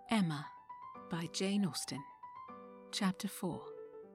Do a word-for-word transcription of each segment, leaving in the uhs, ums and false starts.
Emma by Jane Austen. Chapter four.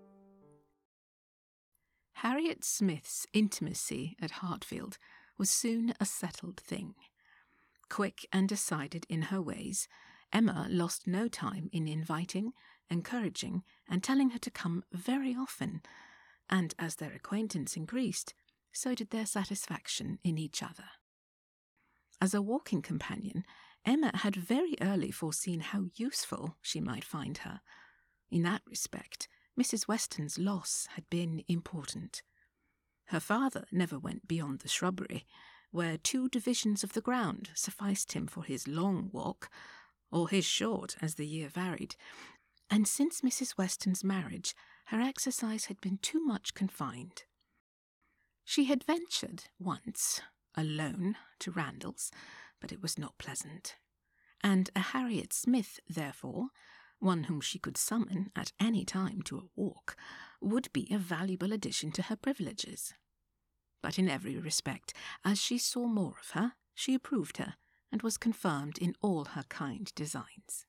Harriet Smith's intimacy at Hartfield was soon a settled thing. Quick and decided in her ways, Emma lost no time in inviting, encouraging, and telling her to come very often, and as their acquaintance increased, so did their satisfaction in each other. As a walking companion, Emma had very early foreseen how useful she might find her. In that respect, Missus Weston's loss had been important. Her father never went beyond the shrubbery, where two divisions of the ground sufficed him for his long walk, or his short as the year varied, and since Missus Weston's marriage her exercise had been too much confined. She had ventured once, alone, to Randalls, but it was not pleasant, and a Harriet Smith, therefore, one whom she could summon at any time to a walk, would be a valuable addition to her privileges. But in every respect, as she saw more of her, she approved her, and was confirmed in all her kind designs.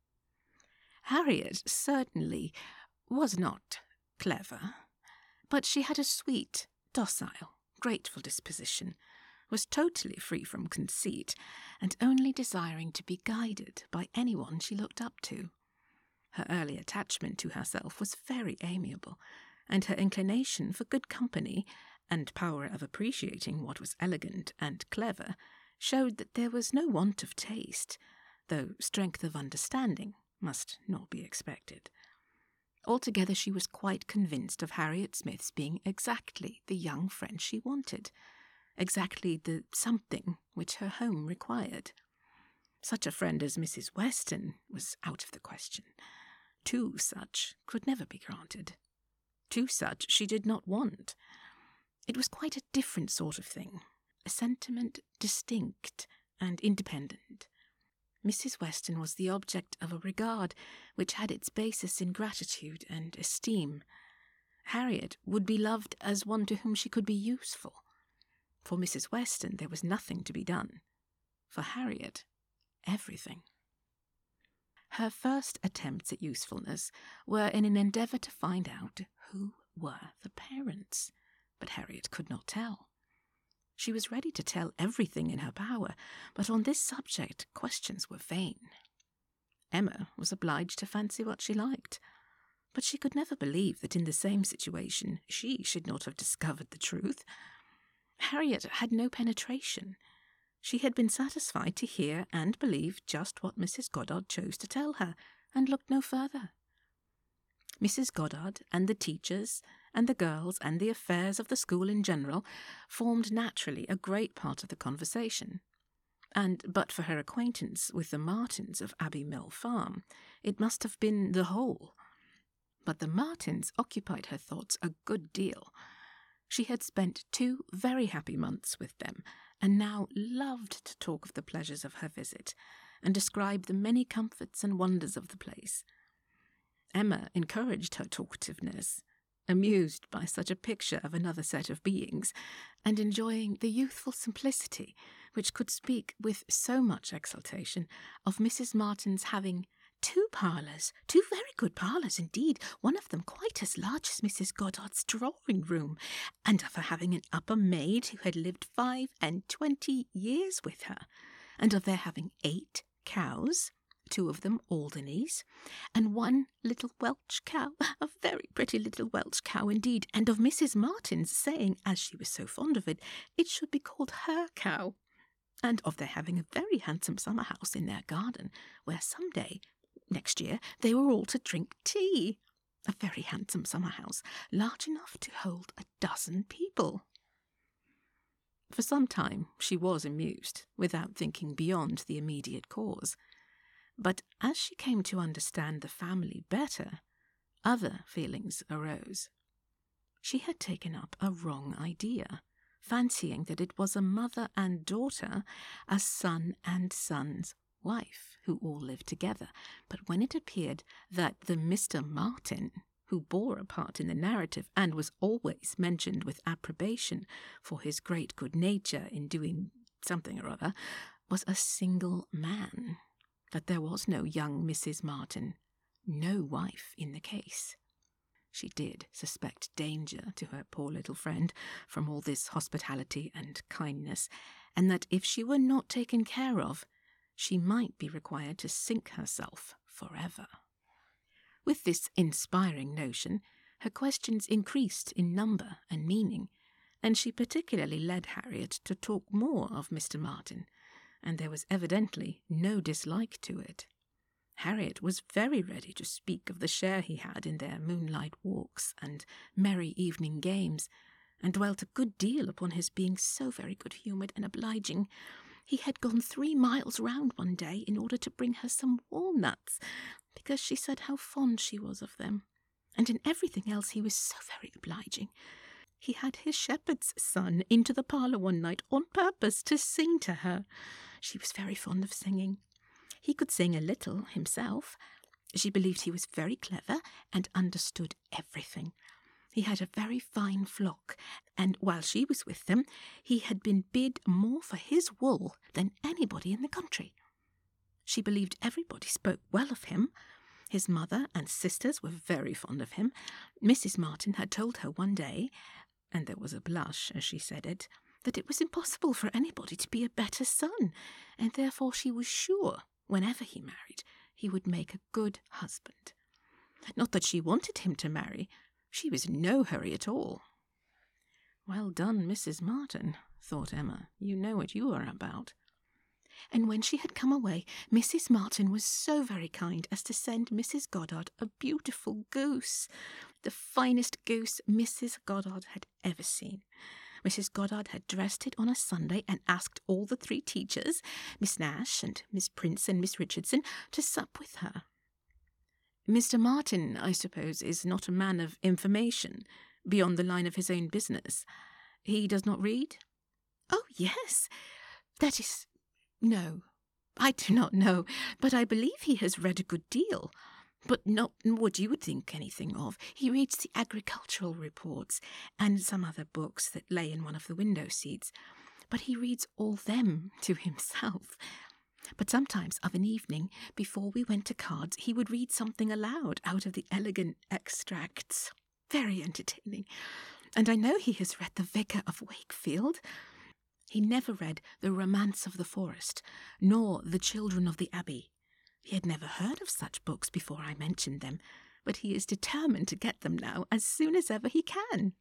Harriet certainly was not clever, but she had a sweet, docile, grateful disposition, was totally free from conceit, and only desiring to be guided by anyone she looked up to. Her early attachment to herself was very amiable, and her inclination for good company, and power of appreciating what was elegant and clever, showed that there was no want of taste, though strength of understanding must not be expected. Altogether she was quite convinced of Harriet Smith's being exactly the young friend she wanted, exactly the something which her home required. Such a friend as Missus Weston was out of the question. Two such could never be granted. Two such she did not want. It was quite a different sort of thing, a sentiment distinct and independent. Missus Weston was the object of a regard which had its basis in gratitude and esteem. Harriet would be loved as one to whom she could be useful. For Missus Weston there was nothing to be done. For Harriet, everything. Her first attempts at usefulness were in an endeavour to find out who were the parents, but Harriet could not tell. She was ready to tell everything in her power, but on this subject questions were vain. Emma was obliged to fancy what she liked, but she could never believe that in the same situation she should not have discovered the truth. Harriet had no penetration. She had been satisfied to hear and believe just what Missus Goddard chose to tell her, and looked no further. Missus Goddard and the teachers and the girls and the affairs of the school in general formed naturally a great part of the conversation, and but for her acquaintance with the Martins of Abbey Mill Farm, it must have been the whole. But the Martins occupied her thoughts a good deal. She had spent two very happy months with them, and now loved to talk of the pleasures of her visit, and describe the many comforts and wonders of the place. Emma encouraged her talkativeness, amused by such a picture of another set of beings, and enjoying the youthful simplicity which could speak with so much exultation of Missus Martin's having two parlours, two very good parlours indeed, one of them quite as large as Missus Goddard's drawing-room, and of her having an upper maid who had lived five and twenty years with her, and of their having eight cows, two of them Alderneys, and one little Welsh cow, a very pretty little Welsh cow indeed, and of Missus Martin's saying, as she was so fond of it, it should be called her cow, and of their having a very handsome summer house in their garden, where some day, next year, they were all to drink tea. A very handsome summer house, large enough to hold a dozen people. For some time she was amused, without thinking beyond the immediate cause. But as she came to understand the family better, other feelings arose. She had taken up a wrong idea, fancying that it was a mother and daughter, a son and son's wife, who all lived together. But when it appeared that the Mister Martin, who bore a part in the narrative and was always mentioned with approbation for his great good nature in doing something or other, was a single man, that there was no young Missus Martin, no wife in the case. She did suspect danger to her poor little friend from all this hospitality and kindness, and that if she were not taken care of, she might be required to sink herself forever. With this inspiring notion, her questions increased in number and meaning, and she particularly led Harriet to talk more of Mister Martin, and there was evidently no dislike to it. Harriet was very ready to speak of the share he had in their moonlight walks and merry evening games, and dwelt a good deal upon his being so very good-humoured and obliging. He had gone three miles round one day in order to bring her some walnuts, because she said how fond she was of them, and in everything else he was so very obliging. He had his shepherd's son into the parlour one night on purpose to sing to her. She was very fond of singing. He could sing a little himself. She believed he was very clever and understood everything. He had a very fine flock, and while she was with them, he had been bid more for his wool than anybody in the country. She believed everybody spoke well of him. His mother and sisters were very fond of him. Missus Martin had told her one day, and there was a blush as she said it, that it was impossible for anybody to be a better son, and therefore she was sure, whenever he married, he would make a good husband. Not that she wanted him to marry. She was in no hurry at all. "Well done, Missus Martin," thought Emma. "You know what you are about." And when she had come away, Missus Martin was so very kind as to send Missus Goddard a beautiful goose, the finest goose Missus Goddard had ever seen. Missus Goddard had dressed it on a Sunday and asked all the three teachers, Miss Nash and Miss Prince and Miss Richardson, to sup with her. Mister Martin, I suppose, is not a man of information, beyond the line of his own business. He does not read? Oh, yes. That is... No, I do not know, but I believe he has read a good deal. But not what you would think anything of. He reads the agricultural reports and some other books that lay in one of the window seats. But he reads all them to himself. But sometimes of an evening, before we went to cards, he would read something aloud out of the elegant extracts. Very entertaining. And I know he has read The Vicar of Wakefield. He never read The Romance of the Forest, nor The Children of the Abbey. He had never heard of such books before I mentioned them, but he is determined to get them now as soon as ever he can.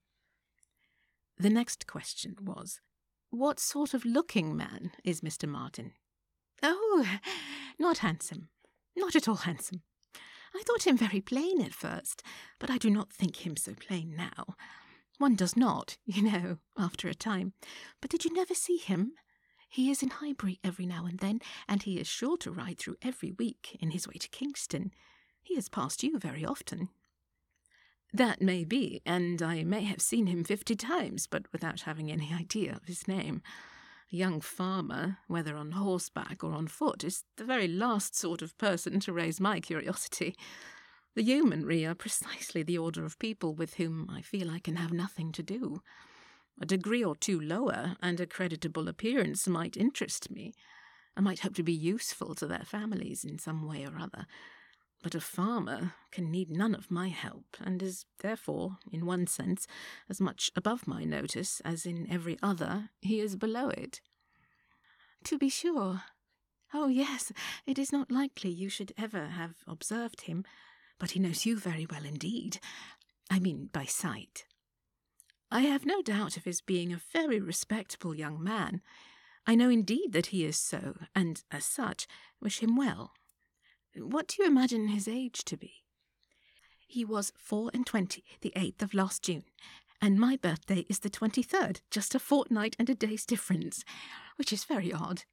The next question was, what sort of looking man is Mister Martin? Oh, not handsome. Not at all handsome. I thought him very plain at first, but I do not think him so plain now. One does not, you know, after a time. But did you never see him? He is in Highbury every now and then, and he is sure to ride through every week in his way to Kingston. He has passed you very often. That may be, and I may have seen him fifty times, but without having any idea of his name. A young farmer, whether on horseback or on foot, is the very last sort of person to raise my curiosity. The yeomanry are precisely the order of people with whom I feel I can have nothing to do. A degree or two lower, and a creditable appearance might interest me. I might hope to be useful to their families in some way or other. But a farmer can need none of my help, and is therefore, in one sense, as much above my notice as in every other he is below it. To be sure. Oh, yes, it is not likely you should ever have observed him, but he knows you very well indeed. I mean by sight. I have no doubt of his being a very respectable young man. I know indeed that he is so, and, as such, wish him well. What do you imagine his age to be? He was four and twenty, the eighth of last June, and my birthday is the twenty-third, just a fortnight and a day's difference, which is very odd.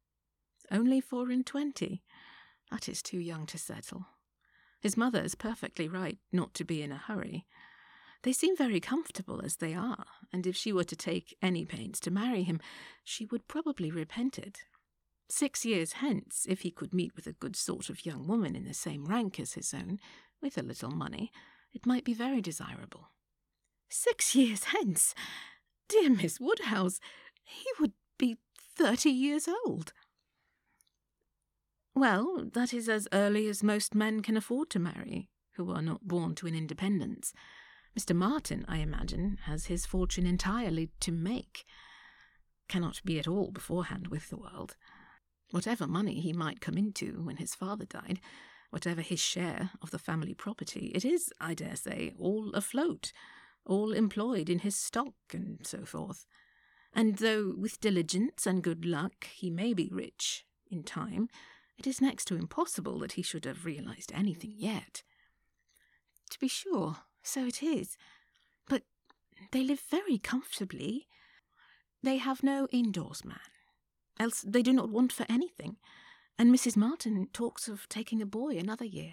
Only four and twenty? That is too young to settle. His mother is perfectly right not to be in a hurry. They seem very comfortable as they are, and if she were to take any pains to marry him, she would probably repent it. Six years hence, if he could meet with a good sort of young woman in the same rank as his own, with a little money, it might be very desirable. Six years hence? Dear Miss Woodhouse, he would be thirty years old. Well, that is as early as most men can afford to marry, who are not born to an independence. Mister Martin, I imagine, has his fortune entirely to make. Cannot be at all beforehand with the world. Whatever money he might come into when his father died, whatever his share of the family property, it is, I dare say, all afloat, all employed in his stock, and so forth. And though with diligence and good luck he may be rich in time, it is next to impossible that he should have realized anything yet. To be sure, so it is. But they live very comfortably. They have no indoors man, else they do not want for anything, and Missus Martin talks of taking a boy another year.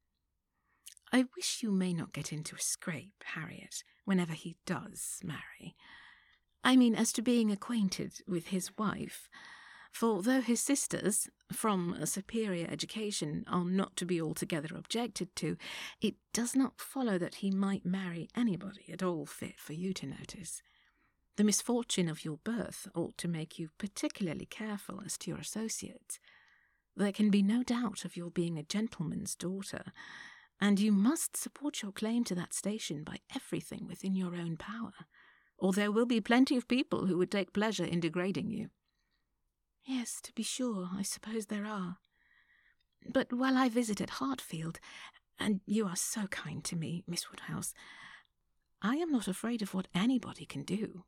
I wish you may not get into a scrape, Harriet, whenever he does marry. I mean, as to being acquainted with his wife, for though his sisters, from a superior education, are not to be altogether objected to, it does not follow that he might marry anybody at all fit for you to notice. The misfortune of your birth ought to make you particularly careful as to your associates. There can be no doubt of your being a gentleman's daughter, and you must support your claim to that station by everything within your own power, or there will be plenty of people who would take pleasure in degrading you. Yes, to be sure, I suppose there are. But while I visit at Hartfield, and you are so kind to me, Miss Woodhouse, I am not afraid of what anybody can do.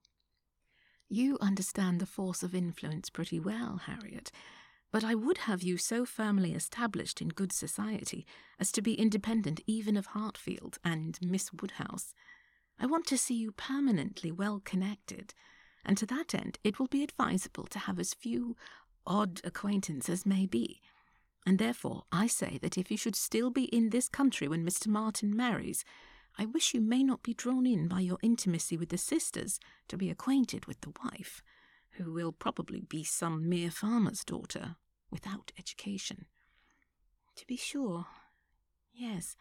You understand the force of influence pretty well, Harriet, but I would have you so firmly established in good society as to be independent even of Hartfield and Miss Woodhouse. I want to see you permanently well connected, and to that end it will be advisable to have as few odd acquaintances as may be, and therefore I say that if you should still be in this country when Mister Martin marries, I wish you may not be drawn in by your intimacy with the sisters to be acquainted with the wife, who will probably be some mere farmer's daughter, without education. To be sure, yes.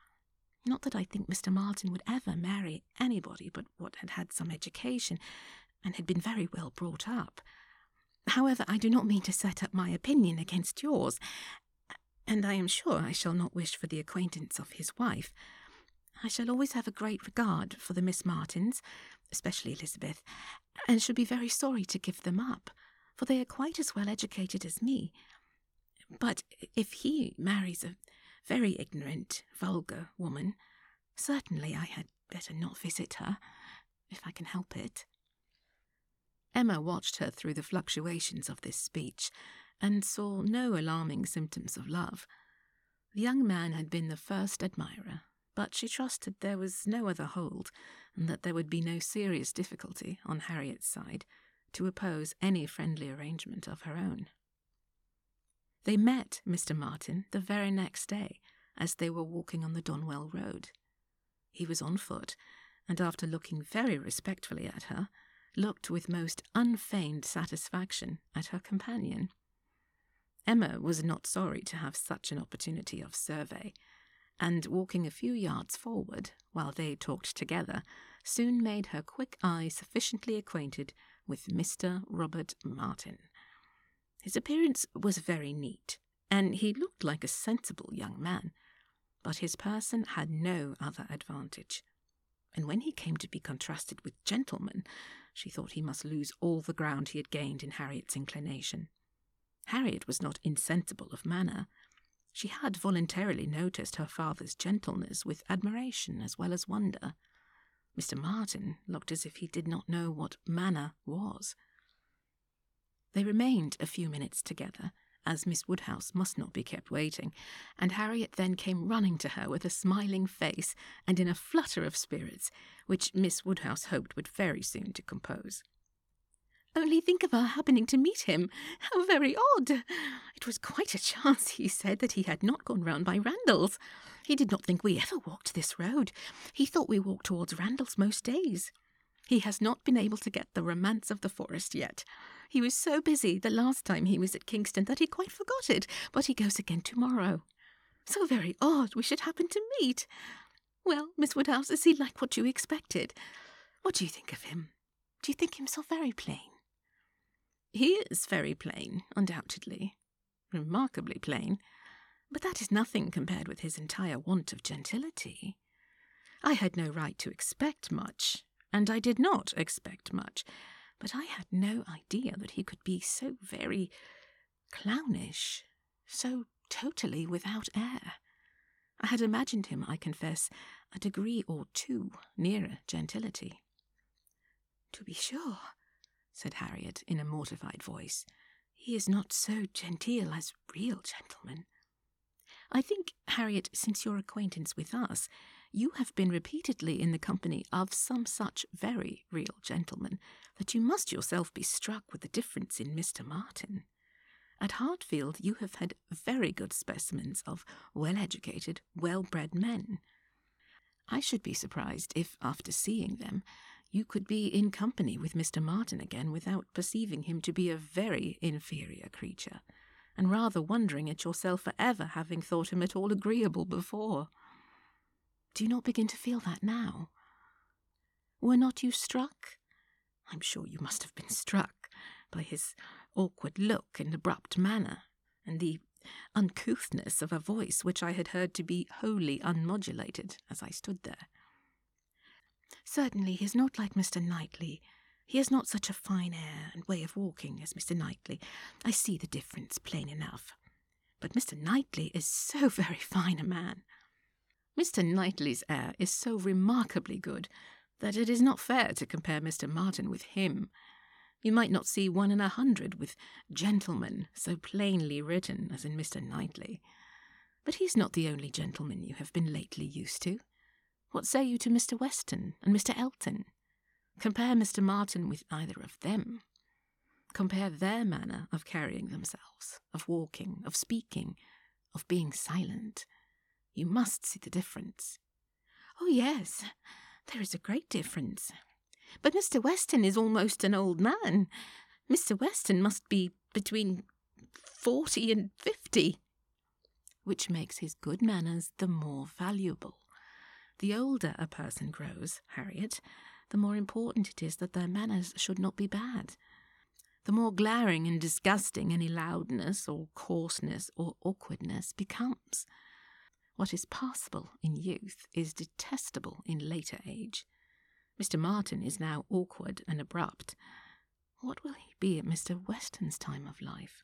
Not that I think Mister Martin would ever marry anybody but what had had some education, and had been very well brought up. However, I do not mean to set up my opinion against yours, and I am sure I shall not wish for the acquaintance of his wife. I shall always have a great regard for the Miss Martins, especially Elizabeth, and shall be very sorry to give them up, for they are quite as well educated as me. But if he marries a very ignorant, vulgar woman, certainly I had better not visit her, if I can help it. Emma watched her through the fluctuations of this speech, and saw no alarming symptoms of love. The young man had been the first admirer, but she trusted there was no other hold, and that there would be no serious difficulty on Harriet's side to oppose any friendly arrangement of her own. They met Mister Martin the very next day, as they were walking on the Donwell Road. He was on foot, and after looking very respectfully at her, looked with most unfeigned satisfaction at her companion. Emma was not sorry to have such an opportunity of survey, and walking a few yards forward, while they talked together, soon made her quick eye sufficiently acquainted with Mister Robert Martin. His appearance was very neat, and he looked like a sensible young man, but his person had no other advantage, and when he came to be contrasted with gentlemen, she thought he must lose all the ground he had gained in Harriet's inclination. Harriet was not insensible of manner. She had voluntarily noticed her father's gentleness with admiration as well as wonder. Mister Martin looked as if he did not know what manner was. They remained a few minutes together, as Miss Woodhouse must not be kept waiting, and Harriet then came running to her with a smiling face and in a flutter of spirits, which Miss Woodhouse hoped would very soon to compose. "Only think of our happening to meet him! How very odd! It was quite a chance, he said, that he had not gone round by Randalls. He did not think we ever walked this road. He thought we walked towards Randalls most days. He has not been able to get the romance of the forest yet. He was so busy the last time he was at Kingston that he quite forgot it, but he goes again tomorrow. So very odd we should happen to meet. Well, Miss Woodhouse, is he like what you expected? What do you think of him? Do you think him so very plain?" "He is very plain, undoubtedly. remarkably plain, but that is nothing compared with his entire want of gentility. I had no right to expect much, and I did not expect much, but I had no idea that he could be so very clownish, so totally without air. I had imagined him, I confess, a degree or two nearer gentility. "To be sure," said Harriet in a mortified voice, "he is not so genteel as real gentlemen." "I think, Harriet, since your acquaintance with us, you have been repeatedly in the company of some such very real gentlemen, that you must yourself be struck with the difference in Mister Martin. At Hartfield you have had very good specimens of well-educated, well-bred men. I should be surprised if, after seeing them, you could be in company with Mister Martin again without perceiving him to be a very inferior creature, and rather wondering at yourself for ever having thought him at all agreeable before. Do you not begin to feel that now? Were not you struck? I'm sure you must have been struck by his awkward look and abrupt manner, and the uncouthness of a voice which I had heard to be wholly unmodulated as I stood there. Certainly he is not like Mister Knightley. He has not such a fine air and way of walking as Mister Knightley. I see the difference plain enough. But Mister Knightley is so very fine a man. Mister Knightley's air is so remarkably good that it is not fair to compare Mister Martin with him. You might not see one in a hundred with gentleman so plainly written as in Mister Knightley. But he is not the only gentleman you have been lately used to. What say you to Mister Weston and Mister Elton? Compare Mister Martin with either of them. Compare their manner of carrying themselves, of walking, of speaking, of being silent. You must see the difference. Oh, yes, there is a great difference. But Mister Weston is almost an old man. Mister Weston must be between forty and fifty. Which makes his good manners the more valuable. The older a person grows, Harriet, the more important it is that their manners should not be bad. The more glaring and disgusting any loudness or coarseness or awkwardness becomes. What is passable in youth is detestable in later age. Mister Martin is now awkward and abrupt. What will he be at Mister Weston's time of life?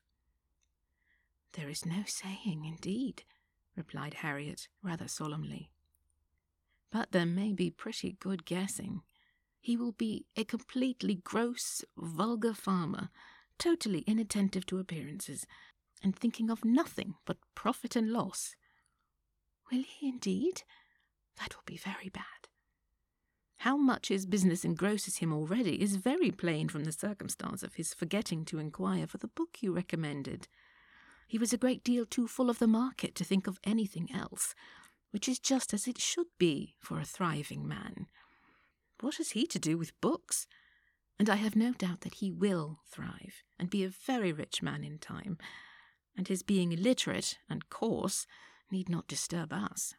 There is no saying, indeed, replied Harriet rather solemnly. But there may be pretty good guessing. He will be a completely gross, vulgar farmer, totally inattentive to appearances, and thinking of nothing but profit and loss. Will he indeed? That will be very bad. How much his business engrosses him already is very plain from the circumstance of his forgetting to inquire for the book you recommended. He was a great deal too full of the market to think of anything else, which is just as it should be for a thriving man. What has he to do with books? And I have no doubt that he will thrive, and be a very rich man in time, and his being illiterate and coarse need not disturb us.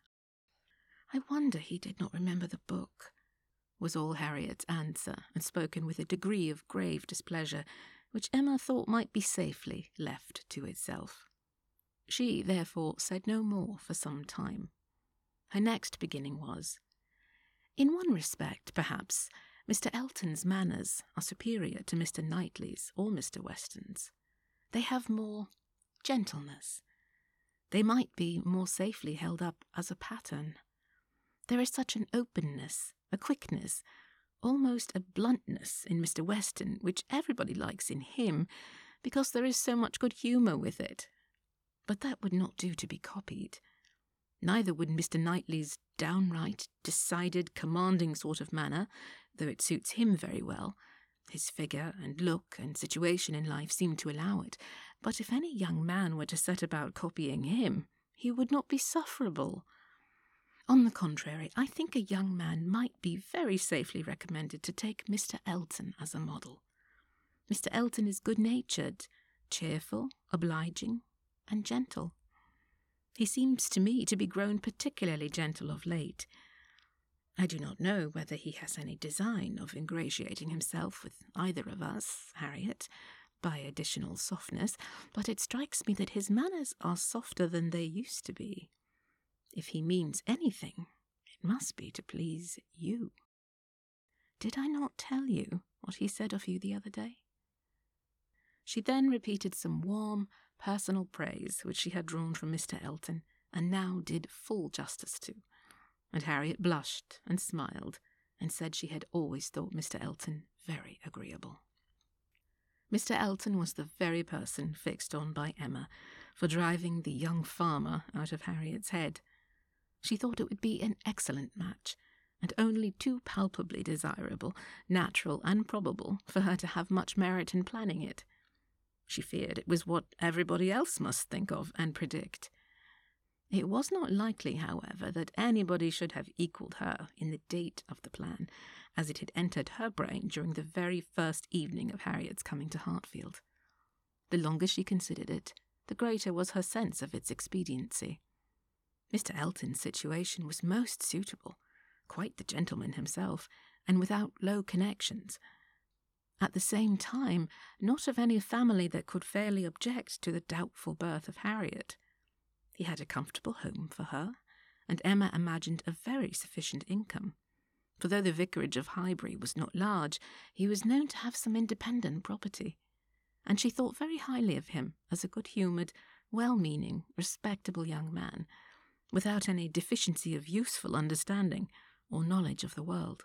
I wonder he did not remember the book, was all Harriet's answer, and spoken with a degree of grave displeasure, which Emma thought might be safely left to itself. She, therefore, said no more for some time. Her next beginning was, in one respect, perhaps, Mister Elton's manners are superior to Mister Knightley's or Mister Weston's. They have more gentleness. They might be more safely held up as a pattern. There is such an openness, a quickness, almost a bluntness in Mister Weston, which everybody likes in him, because there is so much good humour with it. But that would not do to be copied. Neither would Mister Knightley's downright, decided, commanding sort of manner, though it suits him very well. His figure and look and situation in life seem to allow it. But if any young man were to set about copying him, he would not be sufferable. On the contrary, I think a young man might be very safely recommended to take Mister Elton as a model. Mister Elton is good-natured, cheerful, obliging, and gentle. He seems to me to be grown particularly gentle of late. I do not know whether he has any design of ingratiating himself with either of us, Harriet, by additional softness, but it strikes me that his manners are softer than they used to be. If he means anything, it must be to please you. Did I not tell you what he said of you the other day?" She then repeated some warm, personal praise which she had drawn from Mister Elton, and now did full justice to, and Harriet blushed and smiled, and said she had always thought Mister Elton very agreeable. Mister Elton was the very person fixed on by Emma for driving the young farmer out of Harriet's head. She thought it would be an excellent match, and only too palpably desirable, natural and probable for her to have much merit in planning it. She feared it was what everybody else must think of and predict. It was not likely, however, that anybody should have equalled her in the date of the plan, as it had entered her brain during the very first evening of Harriet's coming to Hartfield. The longer she considered it, the greater was her sense of its expediency. Mister Elton's situation was most suitable, quite the gentleman himself, and without low connections. At the same time, not of any family that could fairly object to the doubtful birth of Harriet. He had a comfortable home for her, and Emma imagined a very sufficient income, for though the vicarage of Highbury was not large, he was known to have some independent property, and she thought very highly of him as a good-humoured, well-meaning, respectable young man, without any deficiency of useful understanding or knowledge of the world.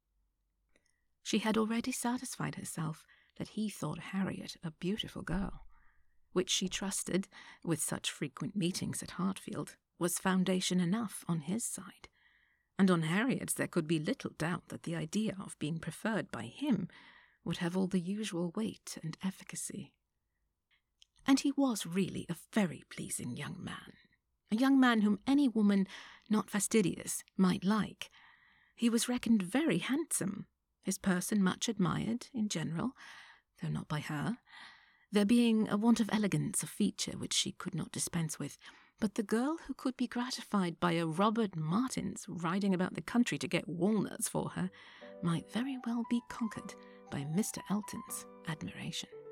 She had already satisfied herself that he thought Harriet a beautiful girl, which she trusted, with such frequent meetings at Hartfield, was foundation enough on his side, and on Harriet's there could be little doubt that the idea of being preferred by him would have all the usual weight and efficacy. And he was really a very pleasing young man, a young man whom any woman not fastidious might like. He was reckoned very handsome, his person much admired in general, though not by her, there being a want of elegance of feature which she could not dispense with, but the girl who could be gratified by a Robert Martin's riding about the country to get walnuts for her might very well be conquered by Mister Elton's admiration.